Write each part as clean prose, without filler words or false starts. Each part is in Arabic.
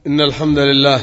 إن الحمد لله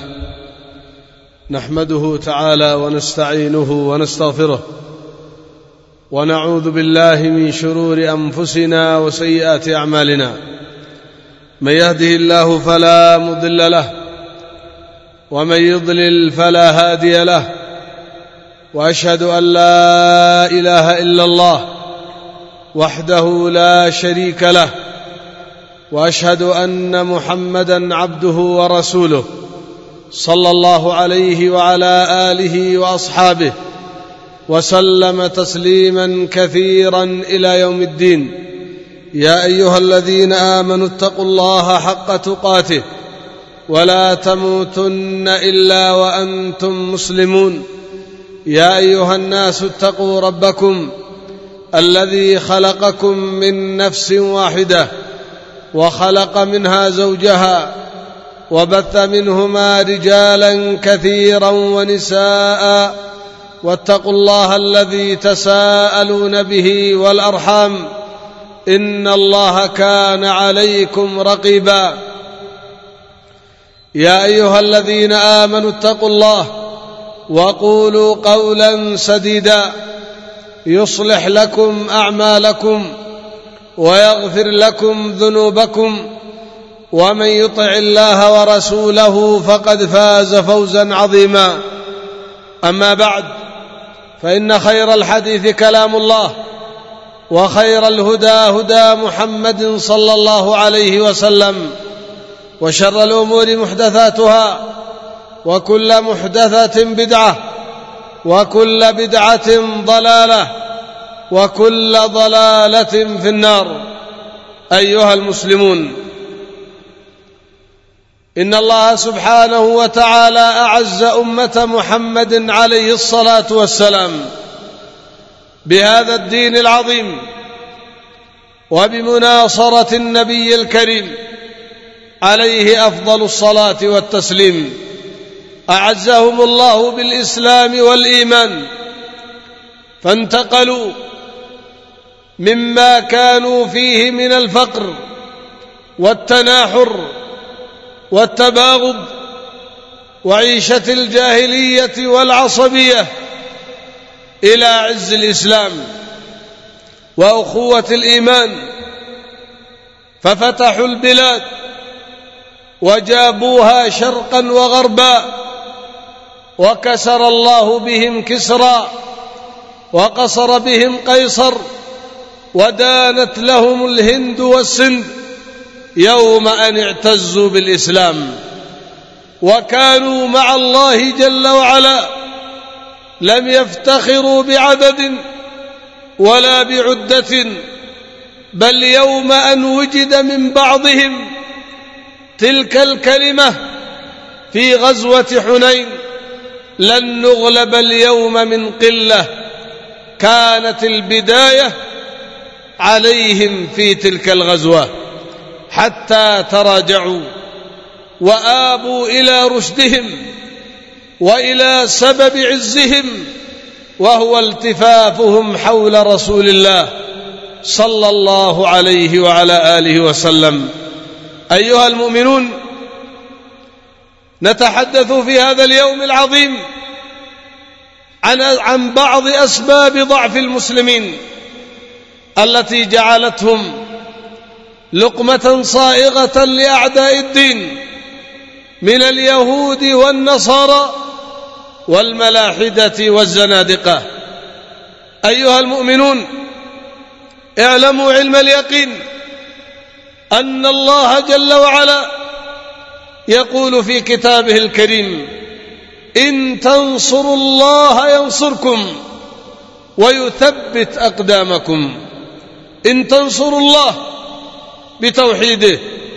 نحمده تعالى ونستعينه ونستغفره ونعوذ بالله من شرور أنفسنا وسيئات أعمالنا. من يهده الله فلا مضل له ومن يضلل فلا هادي له، وأشهد أن لا إله إلا الله وحده لا شريك له، وأشهد أن محمدًا عبده ورسوله صلى الله عليه وعلى آله وأصحابه وسلم تسليما كثيرا إلى يوم الدين. يا أيها الذين آمنوا اتقوا الله حق تقاته ولا تموتن إلا وأنتم مسلمون. يا أيها الناس اتقوا ربكم الذي خلقكم من نفس واحدة وخلق منها زوجها وبث منهما رجالا كثيرا ونساء، واتقوا الله الذي تساءلون به والأرحام إن الله كان عليكم رقيبا. يا أيها الذين آمنوا اتقوا الله وقولوا قولا سديدا يصلح لكم أعمالكم ويغفر لكم ذنوبكم، ومن يطع الله ورسوله فقد فاز فوزا عظيما. أما بعد، فإن خير الحديث كلام الله، وخير الهدى هدى محمد صلى الله عليه وسلم، وشر الأمور محدثاتها، وكل محدثة بدعة، وكل بدعة ضلالة، وكل ضلالة في النار. أيها المسلمون، إن الله سبحانه وتعالى أعز أمة محمد عليه الصلاة والسلام بهذا الدين العظيم وبمناصرة النبي الكريم عليه أفضل الصلاة والتسليم. أعزهم الله بالإسلام والإيمان، فانتقلوا مما كانوا فيه من الفقر والتناحر والتباغض وعيشة الجاهلية والعصبية إلى عز الإسلام وأخوة الإيمان، ففتحوا البلاد وجابوها شرقا وغربا، وكسر الله بهم كسرى وقصر بهم قيصر، ودانت لهم الهند والسند يوم أن اعتزوا بالإسلام، وكانوا مع الله جل وعلا، لم يفتخروا بعدد ولا بعدة، بل يوم أن وجد من بعضهم تلك الكلمة في غزوة حنين: لن نغلب اليوم من قلة، كانت البداية عليهم في تلك الغزوة، حتى تراجعوا وآبوا إلى رشدهم وإلى سبب عزهم، وهو التفافهم حول رسول الله صلى الله عليه وعلى آله وسلم. أيها المؤمنون، نتحدث في هذا اليوم العظيم عن بعض أسباب ضعف المسلمين التي جعلتهم لقمة صائغة لأعداء الدين من اليهود والنصارى والملاحدة والزنادقة. أيها المؤمنون، اعلموا علم اليقين أن الله جل وعلا يقول في كتابه الكريم: إن تنصروا الله ينصركم ويثبت أقدامكم. إن تنصروا الله بتوحيده،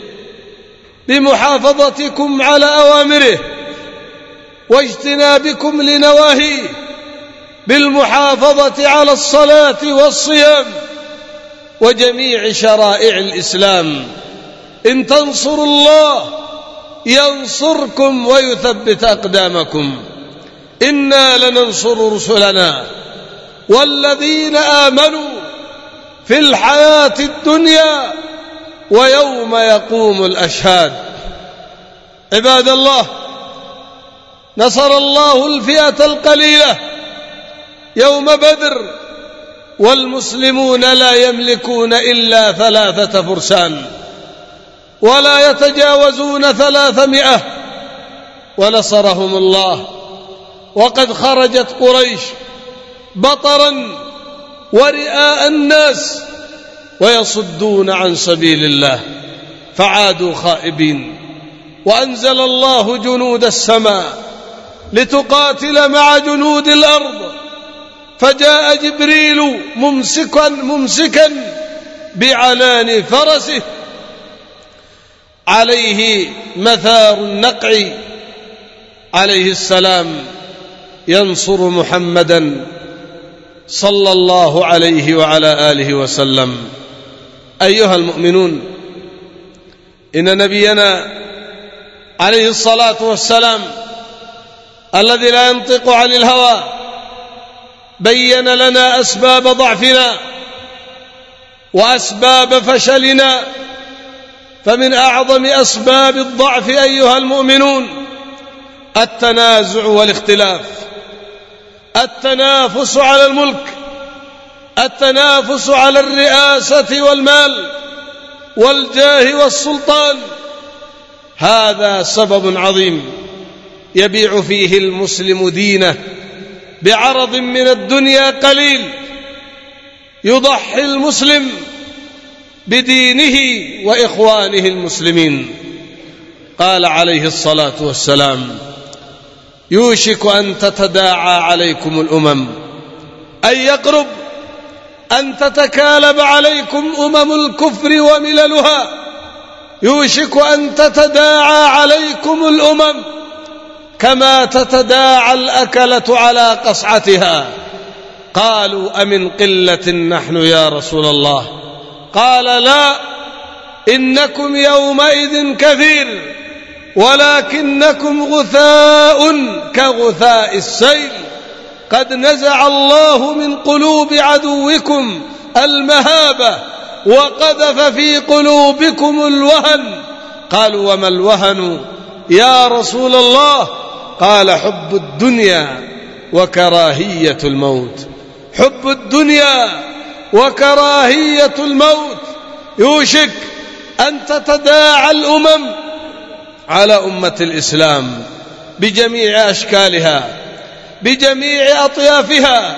بمحافظتكم على أوامره واجتنابكم لنواهيه، بالمحافظة على الصلاة والصيام وجميع شرائع الإسلام. إن تنصروا الله ينصركم ويثبت أقدامكم. إنا لننصر رسلنا والذين آمنوا في الحياة الدنيا ويوم يقوم الأشهاد. عباد الله، نصر الله الفئة القليلة يوم بدر والمسلمون لا يملكون إلا 3 فرسان ولا يتجاوزون 300، ونصرهم الله. وقد خرجت قريش بطرا ورئاء الناس ويصدون عن سبيل الله، فعادوا خائبين. وأنزل الله جنود السماء لتقاتل مع جنود الأرض، فجاء جبريل ممسكا بعنان فرسه عليه مثار النقع عليه السلام، ينصر محمدا صلى الله عليه وعلى آله وسلم. أيها المؤمنون، إن نبينا عليه الصلاة والسلام الذي لا ينطق عن الهوى بين لنا أسباب ضعفنا وأسباب فشلنا. فمن أعظم أسباب الضعف أيها المؤمنون التنازع والاختلاف، التنافس على الملك، التنافس على الرئاسة والمال والجاه والسلطان. هذا سبب عظيم يبيع فيه المسلم دينه بعرض من الدنيا قليل. يضحي المسلم بدينه وإخوانه المسلمين. قال عليه الصلاة والسلام: يوشك أن تتداعى عليكم الأمم، أي يقرب أن تتكالب عليكم أمم الكفر ومللها. يوشك أن تتداعى عليكم الأمم كما تتداعى الأكلة على قصعتها. قالوا: أمن قلة نحن يا رسول الله؟ قال: لا، إنكم يومئذ كثير ولكنكم غثاء كغثاء السيل. قد نزع الله من قلوب عدوكم المهابة وقذف في قلوبكم الوهن. قالوا: وما الوهن يا رسول الله؟ قال: حب الدنيا وكراهية الموت. حب الدنيا وكراهية الموت. يوشك أن تتداعى الأمم على أمة الإسلام بجميع أشكالها، بجميع أطيافها،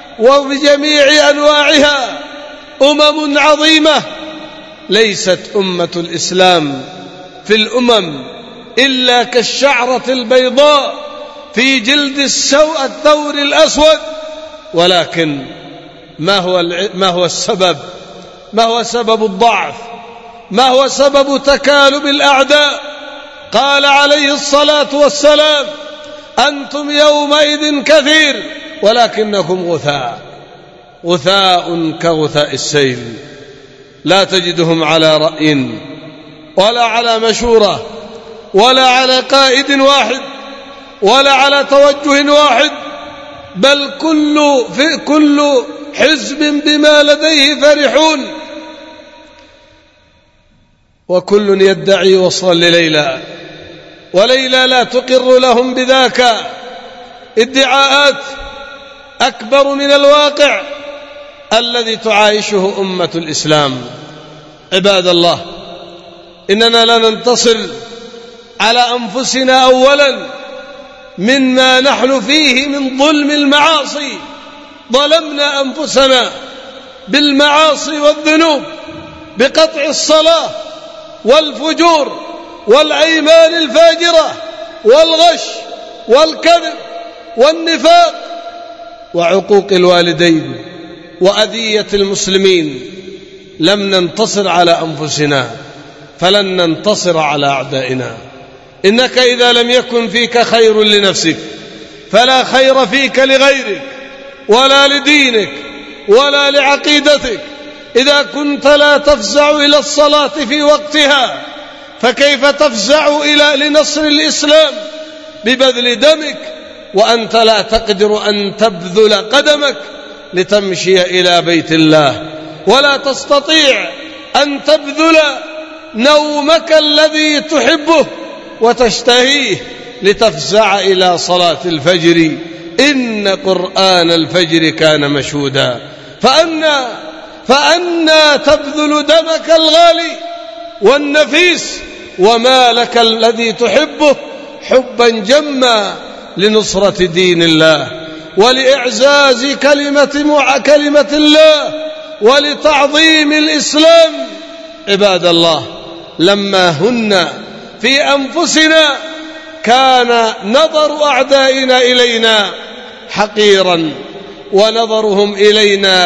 وبجميع أنواعها. أمم عظيمة. ليست أمة الإسلام في الأمم إلا كالشعرة البيضاء في جلد الثور الأسود. ولكن ما هو السبب؟ ما هو سبب الضعف؟ ما هو سبب تكالب الأعداء؟ قال عليه الصلاة والسلام: أنتم يومئذ كثير ولكنكم غثاء، غثاء كغثاء السيل. لا تجدهم على رأي ولا على مشورة ولا على قائد واحد ولا على توجه واحد، بل كل حزب بما لديه فرحون، وكل يدعي وصلا لليلى، وليلى لا تقر لهم بذاك. ادعاءات أكبر من الواقع الذي تعايشه أمة الإسلام. عباد الله، إننا لا ننتصر على أنفسنا أولا مما نحن فيه من ظلم المعاصي. ظلمنا أنفسنا بالمعاصي والذنوب، بقطع الصلاة والفجور والأيمان الفاجرة والغش والكذب والنفاق وعقوق الوالدين وأذية المسلمين. لم ننتصر على أنفسنا فلن ننتصر على أعدائنا. إنك إذا لم يكن فيك خير لنفسك فلا خير فيك لغيرك ولا لدينك ولا لعقيدتك. إذا كنت لا تفزع إلى الصلاة في وقتها فكيف تفزع لنصر الإسلام ببذل دمك وأنت لا تقدر أن تبذل قدمك لتمشي إلى بيت الله، ولا تستطيع أن تبذل نومك الذي تحبه وتشتهيه لتفزع إلى صلاة الفجر. إن قرآن الفجر كان مشهودا. فأنا تبذل دمك الغالي والنفيس ومالك الذي تحبه حبا جما لنصرة دين الله ولإعزاز كلمة الله ولتعظيم الإسلام. عباد الله، لما هن في أنفسنا كان نظر أعدائنا إلينا حقيرا، ونظرهم إلينا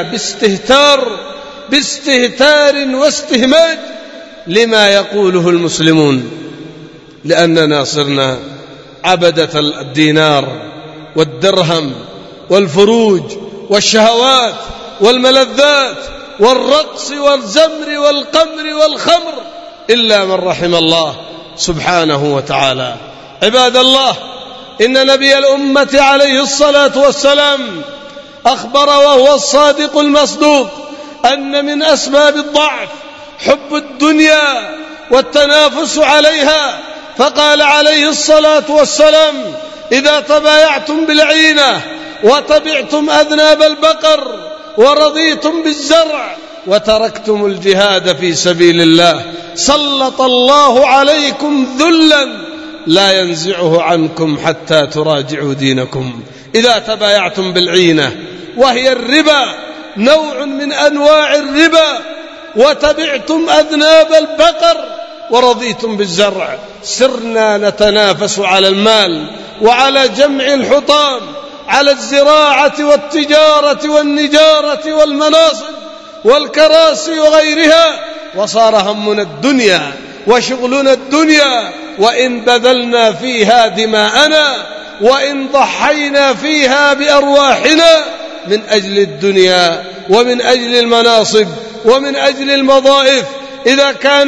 باستهتار واستهماج لما يقوله المسلمون، لأننا صرنا عبدة الدينار والدرهم والفروج والشهوات والملذات والرقص والزمر والقمر والخمر، إلا من رحم الله سبحانه وتعالى. عباد الله، إن نبي الأمة عليه الصلاة والسلام أخبر وهو الصادق المصدوق أن من أسباب الضعف حب الدنيا والتنافس عليها، فقال عليه الصلاة والسلام: إذا تبايعتم بالعينة وتبعتم أذناب البقر ورضيتم بالزرع وتركتم الجهاد في سبيل الله سلط الله عليكم ذلا لا ينزعه عنكم حتى تراجعوا دينكم. إذا تبايعتم بالعينة وهي الربا، نوع من أنواع الربا، وتبعتم أذناب البقر ورضيتم بالزرع، سرنا نتنافس على المال وعلى جمع الحطام، على الزراعة والتجارة والنجارة والمناصب والكراسي وغيرها، وصار همنا الدنيا وشغلنا الدنيا، وإن بذلنا فيها دماءنا وإن ضحينا فيها بأرواحنا من أجل الدنيا ومن أجل المناصب ومن أجل المضائف. إذا كان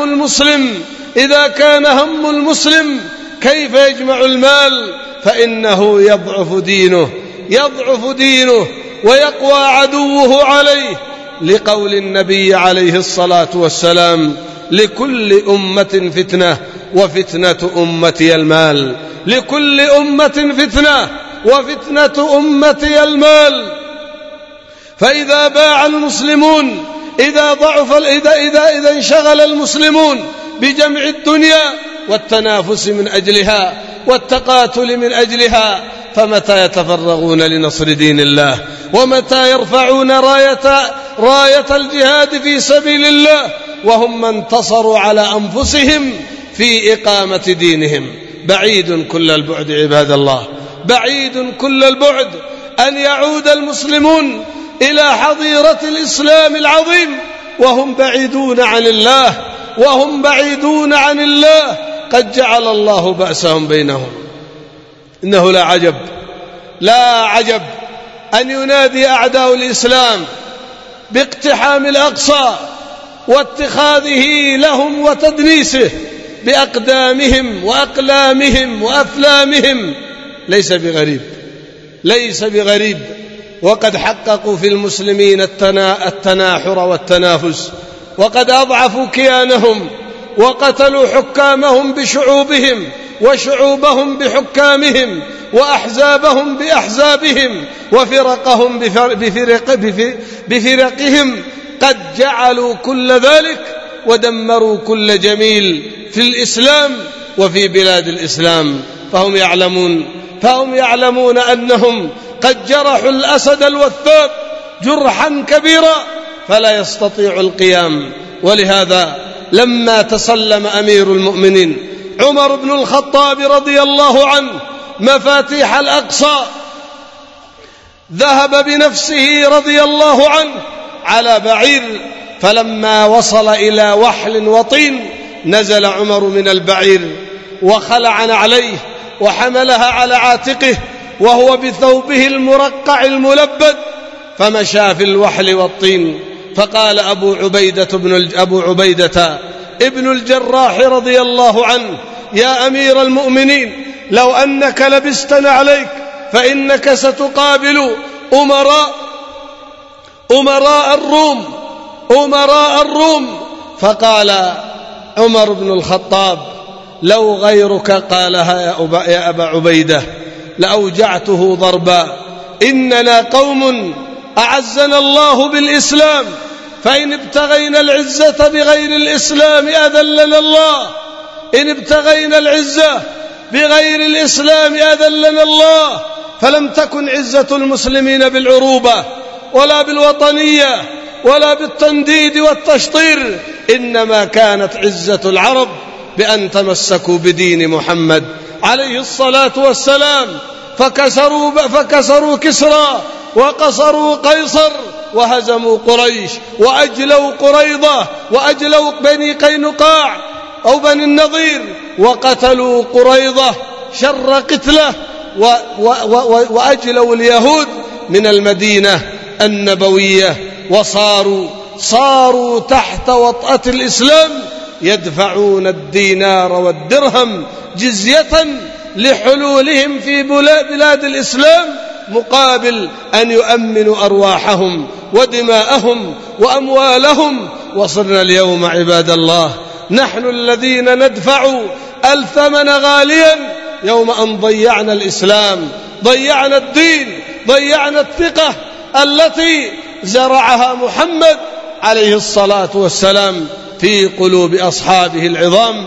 هم المسلم كيف يجمع المال؟ فإنه يضعف دينه ويقوى عدوه عليه، لقول النبي عليه الصلاة والسلام: لكل أمة فتنة وفتنة أمتي المال. لكل أمة فتنة وفتنة أمتي المال. فإذا باع المسلمون، إذا انشغل المسلمون بجمع الدنيا والتنافس من أجلها والتقاتل من أجلها، فمتى يتفرغون لنصر دين الله؟ ومتى يرفعون راية الجهاد في سبيل الله وهم ما انتصروا على أنفسهم في إقامة دينهم؟ بعيد كل البعد عباد الله، بعيد كل البعد أن يعود المسلمون إلى حظيرة الإسلام العظيم وهم بعيدون عن الله، قد جعل الله بأسهم بينهم. إنه لا عجب أن ينادي أعداء الإسلام باقتحام الأقصى واتخاذه لهم وتدنيسه بأقدامهم وأقلامهم وأفلامهم. ليس بغريب، وقد حققوا في المسلمين التناحر والتنافس، وقد أضعفوا كيانهم وقتلوا حكامهم بشعوبهم وشعوبهم بحكامهم وأحزابهم بأحزابهم وفرقهم بفرقهم. قد جعلوا كل ذلك ودمروا كل جميل في الإسلام وفي بلاد الإسلام، فهم يعلمون أنهم قد جرحوا الأسد الوثاب جرحا كبيرا فلا يستطيع القيام. ولهذا لما تسلم أمير المؤمنين عمر بن الخطاب رضي الله عنه مفاتيح الأقصى، ذهب بنفسه رضي الله عنه على بعير، فلما وصل إلى وحل وطين نزل عمر من البعير وخلع عليه وحملها على عاتقه وهو بثوبه المرقع الملبد، فمشى في الوحل والطين. فقال أبو عبيدة ابن الجراح رضي الله عنه: يا أمير المؤمنين، لو أنك لبستنا عليك فإنك ستقابل أمراء الروم. فقال عمر بن الخطاب: لو غيرك قالها يا أبا عبيدة لأوجعته ضربا. إننا قوم أعزنا الله بالإسلام، فإن ابتغينا العزة بغير الإسلام أذلنا الله. إن ابتغينا العزة بغير الإسلام أذلنا الله. فلم تكن عزة المسلمين بالعروبة ولا بالوطنية ولا بالتنديد والتشطير، إنما كانت عزة العرب بأن تمسكوا بدين محمد عليه الصلاة والسلام، فكسروا كسرى وقصروا قيصر وهزموا قريش وأجلوا قريضة وأجلوا بني قينقاع أو بني النضير وقتلوا قريضة شر قتله وأجلوا اليهود من المدينة النبوية، وصاروا تحت وطأة الإسلام يدفعون الدينار والدرهم جزية لحلولهم في بلاد الإسلام مقابل أن يؤمنوا أرواحهم ودماءهم وأموالهم. وصرنا اليوم عباد الله نحن الذين ندفع الثمن غاليا يوم أن ضيعنا الإسلام، ضيعنا الدين، ضيعنا الثقة التي زرعها محمد عليه الصلاة والسلام في قلوب أصحابه العظام.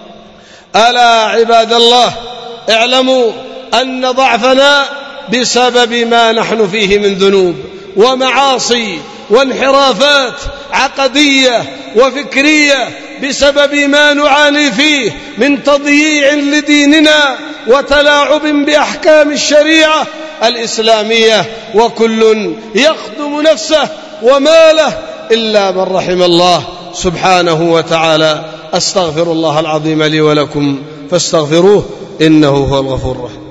ألا عباد الله اعلموا أن ضعفنا بسبب ما نحن فيه من ذنوب ومعاصي وانحرافات عقدية وفكرية، بسبب ما نعاني فيه من تضييع لديننا وتلاعب بأحكام الشريعة الإسلامية، وكل يخدم نفسه وماله إلا من رحم الله سبحانه وتعالى. أستغفر الله العظيم لي ولكم فاستغفروه إنه هو الغفور الرحيم.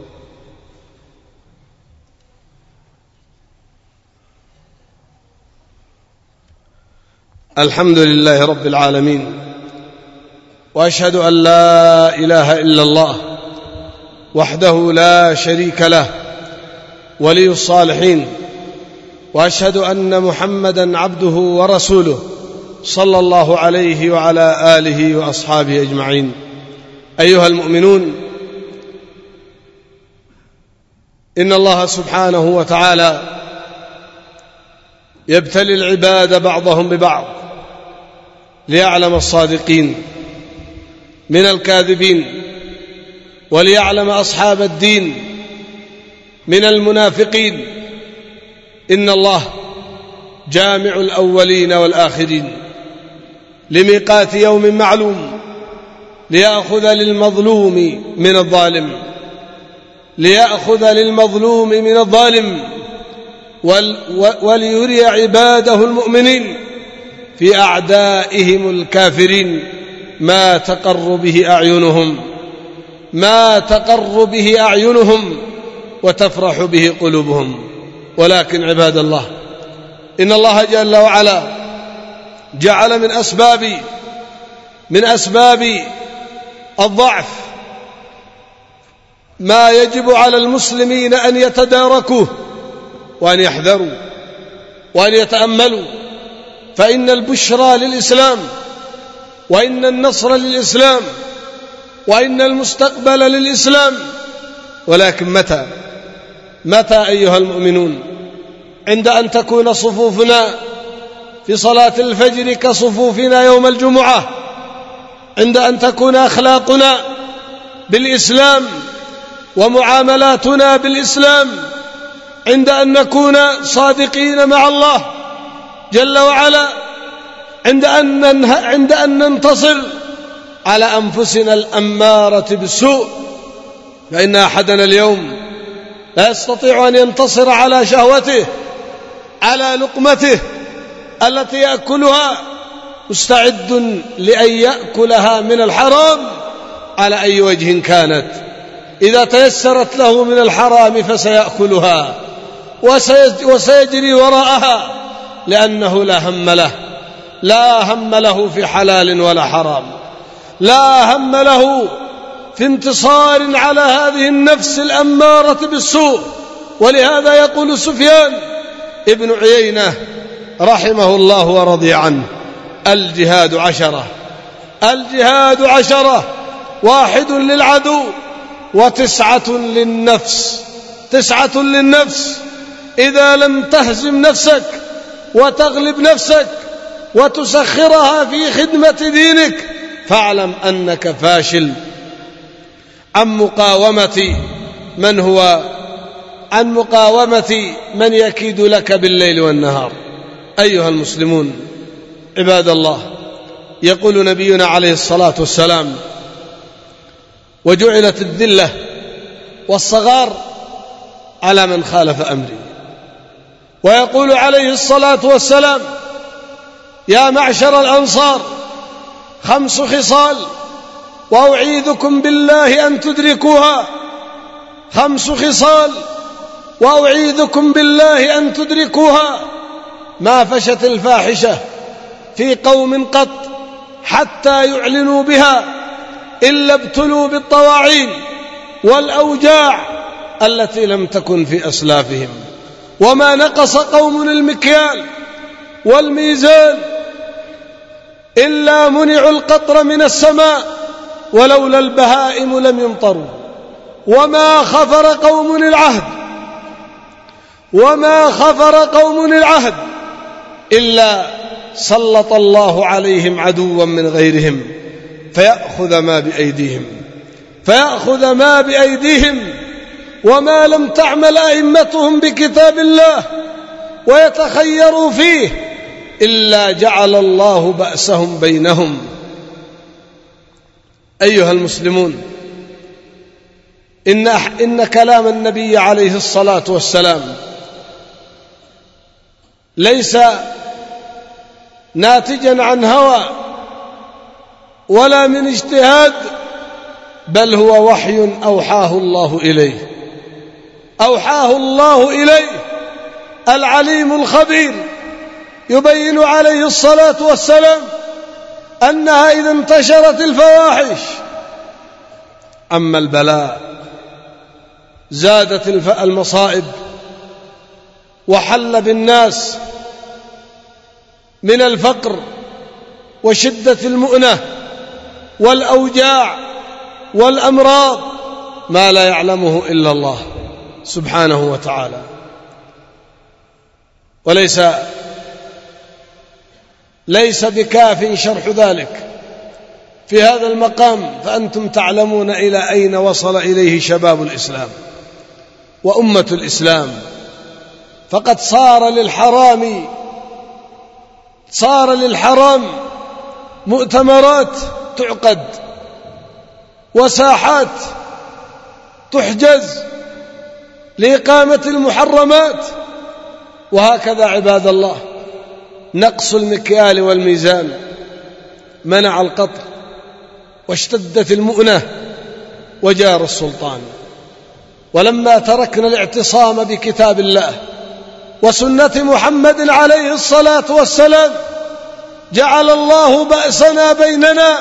الحمد لله رب العالمين، وأشهد أن لا إله إلا الله وحده لا شريك له ولي الصالحين، وأشهد أن محمدا عبده ورسوله صلى الله عليه وعلى آله وأصحابه أجمعين. أيها المؤمنون، إن الله سبحانه وتعالى يبتلي العباد بعضهم ببعض ليعلم الصادقين من الكاذبين، وليعلم أصحاب الدين من المنافقين. إن الله جامع الأولين والآخرين لميقات يوم معلوم، ليأخذ للمظلوم من الظالم وليري عباده المؤمنين في أعدائهم الكافرين ما تقر به أعينهم وتفرح به قلوبهم. ولكن عباد الله، إن الله جل وعلا جعل من أسباب الضعف ما يجب على المسلمين أن يتداركوه وأن يحذروا وأن يتأملوا، فإن البشرى للإسلام، وإن النصر للإسلام، وإن المستقبل للإسلام. ولكن متى أيها المؤمنون؟ عند أن تكون صفوفنا في صلاة الفجر كصفوفنا يوم الجمعة، عند أن تكون أخلاقنا بالإسلام ومعاملاتنا بالإسلام، عند أن نكون صادقين مع الله جل وعلا، عند أن ننتصر على أنفسنا الأمارة بالسوء. فإن أحدنا اليوم لا يستطيع أن ينتصر على شهوته، على لقمته التي يأكلها، مستعد لأن يأكلها من الحرام على أي وجه كانت. إذا تيسرت له من الحرام فسيأكلها وسيجري وراءها، لأنه لا هم له في حلال ولا حرام، لا هم له في انتصار على هذه النفس الأمارة بالسوء. ولهذا يقول سفيان ابن عيينة رحمه الله ورضي عنه: الجهاد 10 واحد للعدو وتسعة للنفس. 9 للنفس. إذا لم تهزم نفسك وتغلب نفسك وتسخرها في خدمة دينك فاعلم أنك فاشل. عن مقاومة من يكيد لك بالليل والنهار. أيها المسلمون عباد الله، يقول نبينا عليه الصلاة والسلام: وجعلت الذلة والصغار على من خالف أمري. ويقول عليه الصلاة والسلام: يا معشر الأنصار 5 خصال وأعيذكم بالله أن تدركوها. 5 خصال وأعيذكم بالله أن تدركوها: ما فشت الفاحشة في قوم قط حتى يعلنوا بها إلا ابتلوا بالطواعين والأوجاع التي لم تكن في أسلافهم. وما نقص قوم المكيال والميزان إلا منعوا القطر من السماء ولولا البهائم لم يمطروا. وما خفر قوم العهد إلا سلط الله عليهم عدوا من غيرهم فيأخذ ما بأيديهم. وما لم تعمل أئمتهم بكتاب الله ويتخيروا فيه إلا جعل الله بأسهم بينهم. أيها المسلمون، إن كلام النبي عليه الصلاة والسلام ليس ناتجا عن هوى ولا من اجتهاد، بل هو وحي أوحاه الله إليه العليم الخبير، يبين عليه الصلاة والسلام أنها إذا انتشرت الفواحش أما البلاء زادت المصائب وحل بالناس من الفقر وشدة المؤنة والأوجاع والأمراض ما لا يعلمه إلا الله سبحانه وتعالى. وليس بكاف شرح ذلك في هذا المقام، فأنتم تعلمون إلى أين وصل إليه شباب الإسلام وأمة الإسلام. فقد صار للحرام مؤتمرات تعقد وساحات تحجز لإقامة المحرمات. وهكذا عباد الله نقص المكيال والميزان منع القطر واشتدت المؤنة وجار السلطان. ولما تركنا الاعتصام بكتاب الله وسنة محمد عليه الصلاة والسلام جعل الله بأسنا بيننا.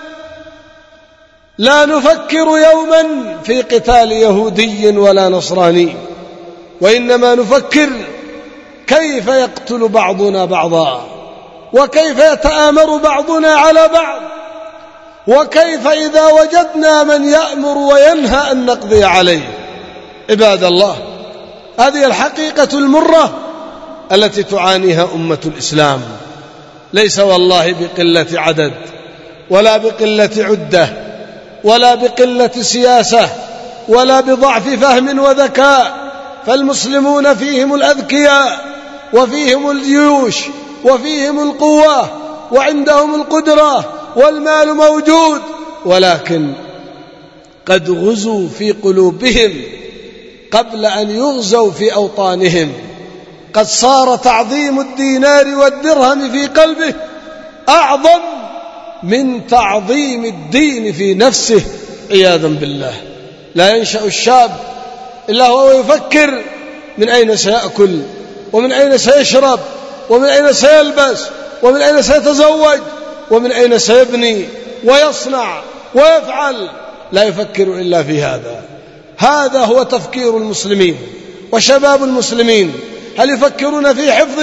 لا نفكر يوما في قتال يهودي ولا نصراني، وإنما نفكر كيف يقتل بعضنا بعضا، وكيف يتآمر بعضنا على بعض، وكيف إذا وجدنا من يأمر وينهى أن نقضي عليه. عباد الله، هذه الحقيقة المرة التي تعانيها أمة الإسلام، ليس والله بقلة عدد ولا بقلة عدة ولا بقلة سياسة ولا بضعف فهم وذكاء، فالمسلمون فيهم الأذكياء وفيهم الجيوش وفيهم القوة وعندهم القدرة والمال موجود، ولكن قد غزوا في قلوبهم قبل أن يغزوا في أوطانهم. قد صار تعظيم الدينار والدرهم في قلبه أعظم من تعظيم الدين في نفسه عياذا بالله. لا ينشأ الشاب إلا هو يفكر من أين سيأكل ومن أين سيشرب ومن أين سيلبس ومن أين سيتزوج ومن أين سيبني ويصنع ويفعل، لا يفكر إلا في هذا. هذا هو تفكير المسلمين وشباب المسلمين. هل يفكرون في حفظ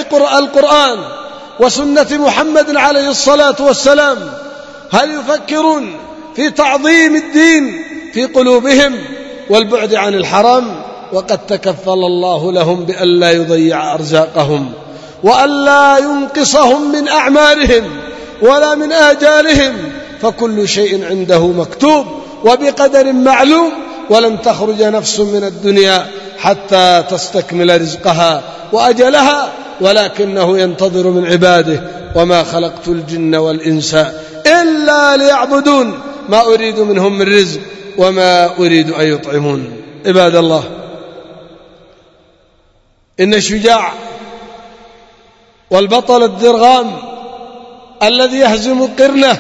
القرآن وسنة محمد عليه الصلاة والسلام؟ هل يفكرون في تعظيم الدين في قلوبهم والبعد عن الحرام، وقد تكفل الله لهم بألا يضيع أرزاقهم وألا ينقصهم من أعمالهم ولا من آجالهم، فكل شيء عنده مكتوب وبقدر معلوم، ولن تخرج نفس من الدنيا حتى تستكمل رزقها وأجلها، ولكنه ينتظر من عباده: وما خلقت الجن والإنس إلا ليعبدون ما أريد منهم من رزق وما أريد أن يطعمون. عباد الله، إن الشجاع والبطل الدرغام الذي يهزم قرنه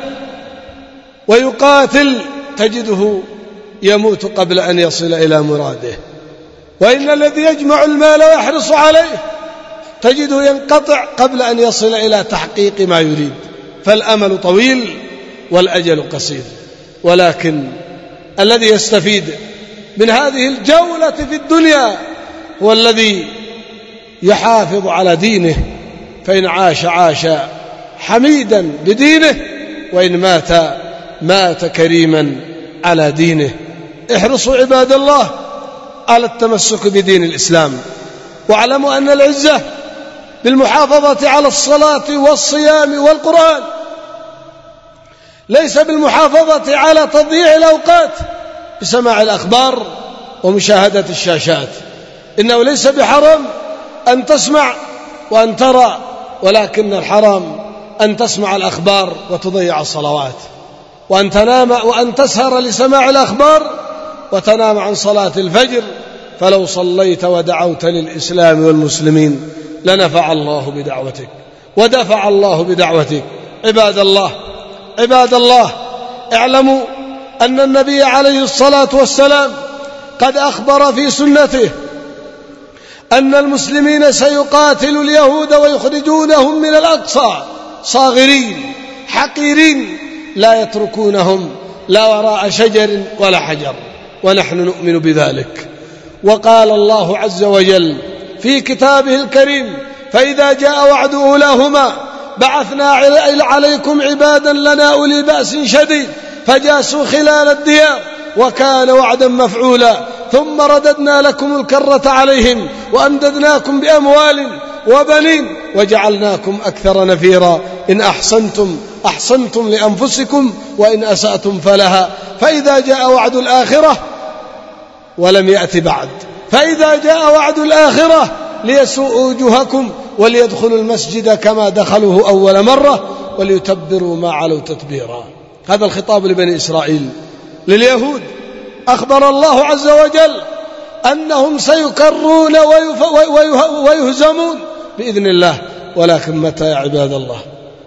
ويقاتل تجده يموت قبل أن يصل إلى مراده، وإن الذي يجمع المال ويحرص عليه تجده ينقطع قبل أن يصل إلى تحقيق ما يريد، فالأمل طويل والأجل قصير. ولكن الذي يستفيد من هذه الجولة في الدنيا هو الذي يحافظ على دينه، فإن عاش عاش حميدا بدينه، وإن مات مات كريما على دينه. احرصوا عباد الله على التمسك بدين الإسلام، واعلموا أن العزة بالمحافظة على الصلاة والصيام والقرآن، ليس بالمحافظة على تضييع الأوقات بسماع الأخبار ومشاهدة الشاشات. إنه ليس بحرام أن تسمع وأن ترى، ولكن الحرام أن تسمع الأخبار وتضيع الصلوات، وأن تنام وأن تسهر لسماع الأخبار وتنام عن صلاة الفجر. فلو صليت ودعوت للإسلام والمسلمين لنفع الله بدعوتك ودفع الله بدعوتك. عباد الله، اعلموا أن النبي عليه الصلاة والسلام قد أخبر في سنته أن المسلمين سيقاتلوا اليهود ويخرجونهم من الأقصى صاغرين حقيرين، لا يتركونهم لا وراء شجر ولا حجر، ونحن نؤمن بذلك. وقال الله عز وجل في كتابه الكريم: فإذا جاء وعد أولاهما بعثنا عليكم عبادا لنا أولي بأس شديد فجاسوا خلال الديار وكان وعدا مفعولا ثم رددنا لكم الكرة عليهم وأمددناكم بأموال وبنين وجعلناكم أكثر نفيرا إن أحسنتم لأنفسكم وإن أسأتم فلها فإذا جاء وعد الآخرة ولم يأت بعد فإذا جاء وعد الآخرة ليسوءوا وجوهكم وليدخلوا المسجد كما دخلوه أول مرة وليتبروا ما علوا تتبيرا. هذا الخطاب لبني إسرائيل. لليهود أخبر الله عز وجل أنهم سيكرون ويهزمون بإذن الله، ولكن متى يا عباد الله؟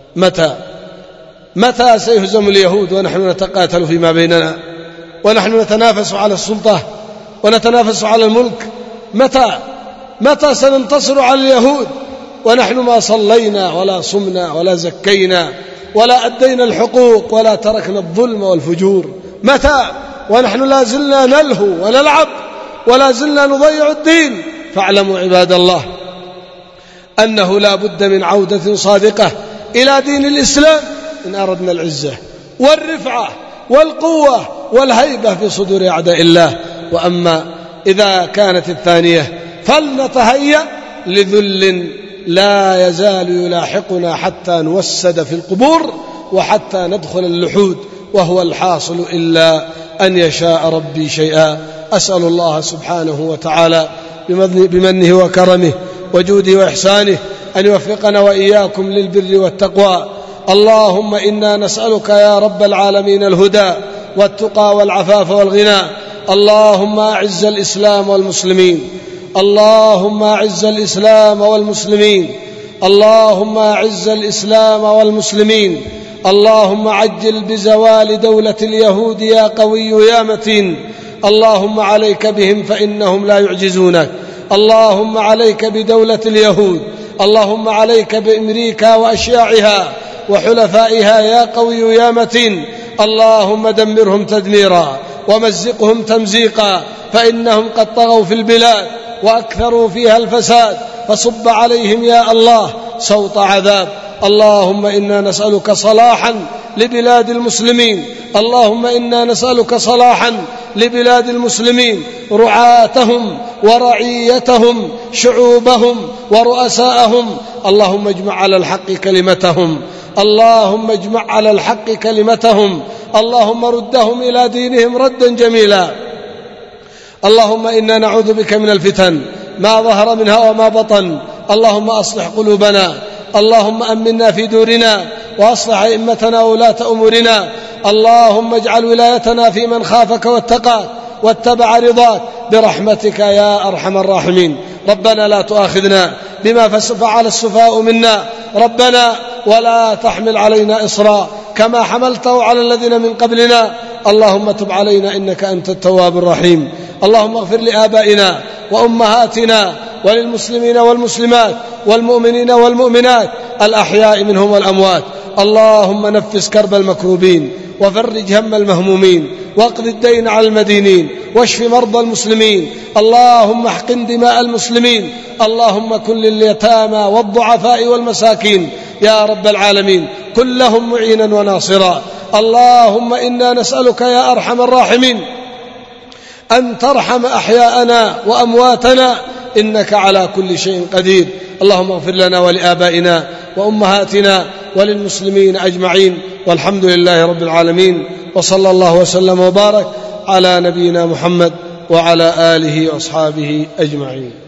متى سيهزم اليهود ونحن نتقاتل فيما بيننا ونحن نتنافس على السلطة ونتنافس على الملك؟ متى سننتصر على اليهود ونحن ما صلينا ولا صمنا ولا زكينا ولا أدينا الحقوق ولا تركنا الظلم والفجور؟ متى ونحن لا زلنا نلهو ونلعب ولا زلنا نضيع الدين؟ فاعلموا عباد الله أنه لا بد من عودة صادقة إلى دين الإسلام إن أردنا العزة والرفعة والقوة والهيبة في صدور أعداء الله. وأما إذا كانت الثانية فلنتهيأ لذل لا يزال يلاحقنا حتى نوسد في القبور وحتى ندخل اللحود، وهو الحاصل إلا أن يشاء ربي شيئا. أسأل الله سبحانه وتعالى بمنه وكرمه وجوده وإحسانه أن يوفقنا وإياكم للبر والتقوى. اللهم إنا نسألك يا رب العالمين الهدى والتقى والعفاف والغنى. اللهم أعز الإسلام والمسلمين، اللهم أعز الإسلام والمسلمين، اللهم أعز الإسلام والمسلمين. اللهم عجل بزوال دولة اليهود يا قوي يا متين. اللهم عليك بهم فإنهم لا يعجزونك. اللهم عليك بدولة اليهود، اللهم عليك بأمريكا وأشياعها وحلفائها يا قوي يا متين. اللهم دمرهم تدميرا ومزقهم تمزيقا، فإنهم قد طغوا في البلاد وأكثروا فيها الفساد، فصب عليهم يا الله سوط عذاب. اللهم إنا نسألك صلاحا لبلاد المسلمين، اللهم إنا نسألك صلاحا لبلاد المسلمين، رعاتهم ورعيتهم، شعوبهم ورؤساءهم. اللهم اجمع على الحق كلمتهم، اللهم اجمع على الحق كلمتهم، اللهم ردهم إلى دينهم ردا جميلا. اللهم إنا نعوذ بك من الفتن ما ظهر منها وما بطن. اللهم أصلح قلوبنا، اللهم أمنا في دورنا، وأصلح أئمتنا وولاة أمورنا. اللهم اجعل ولايتنا في من خافك واتقاك واتبع رضاك برحمتك يا أرحم الراحمين. ربنا لا تؤاخذنا بما فعل السفهاء منا، ربنا ولا تحمل علينا إصرا كما حملته على الذين من قبلنا. اللهم تب علينا إنك أنت التواب الرحيم. اللهم اغفر لآبائنا وأمهاتنا وللمسلمين والمسلمات والمؤمنين والمؤمنات الأحياء منهم والأموات. اللهم نفس كرب المكروبين، وفرج هم المهمومين، واقض الدين على المدينين، واشف مرضى المسلمين. اللهم احقن دماء المسلمين. اللهم كن لليتامى والضعفاء والمساكين يا رب العالمين، كن لهم معينا وناصرا. اللهم إنا نسألك يا أرحم الراحمين أن ترحم أحياءنا وأمواتنا، إنك على كل شيء قدير. اللهم اغفر لنا ولآبائنا وأمهاتنا وللمسلمين أجمعين، والحمد لله رب العالمين، وصلى الله وسلم وبارك على نبينا محمد وعلى آله وأصحابه أجمعين.